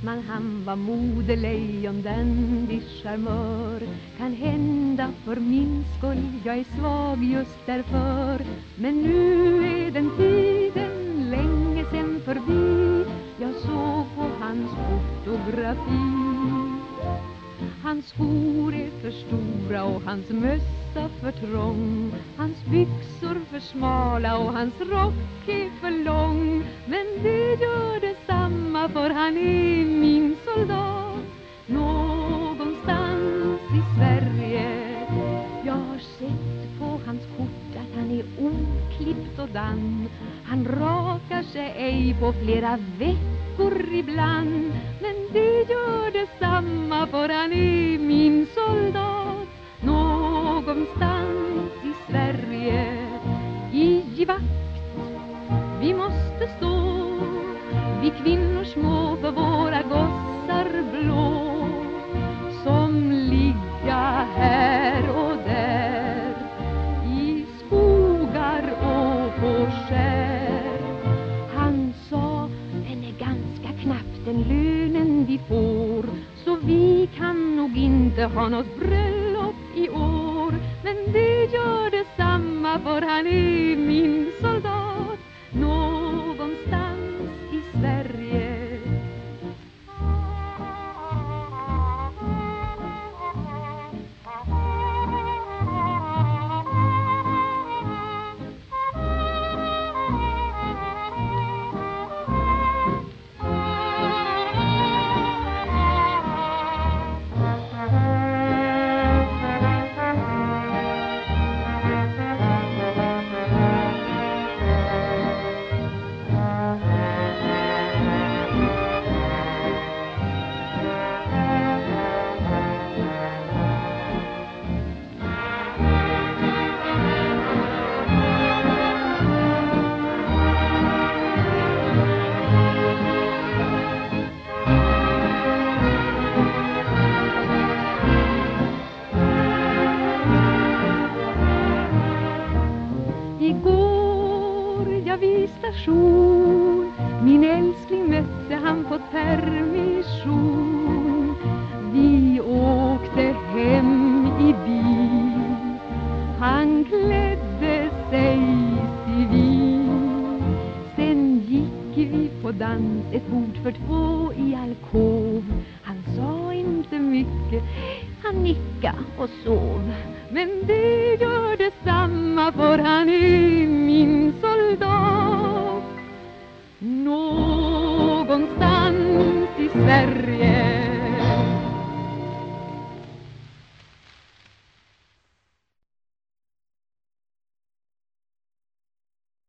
Men han var modelejon, den viss charmör. Kan hända för min skull, jag är svag just därför. Men nu är den tiden länge sen förbi. Jag såg på hans fotografi. Hans skor är för stora och hans mössa för trång. Hans byxor för smala och hans rock är för lång. Men det gör detsamma, för han är min soldat. Någonstans i Sverige. Jag har sett på hans kort att han är oklippt och dan. Han rakar sig ej på flera veckor ibland. Men det gör detsamma, för han är min soldat. Någonstans i Sverige. I vakt vi måste stå, vi kvinnor små för våra gossar blå, som ligga här och där i skogar och på skär. Han sa, den är ganska knapp den lönen vi får, så vi kan nog inte ha något bröllop i år. Men det gör detsamma, för han är min soldat. Någonstans i Sverige. Igår jag vid station, min älskling mötte han på permission. Vi åkte hem i bil, han klädde sig civil. Sen gick vi på dans, ett bord för två i alkov. Han sa inte mycket, han nickade och sov. Men det gör detsamma, för han är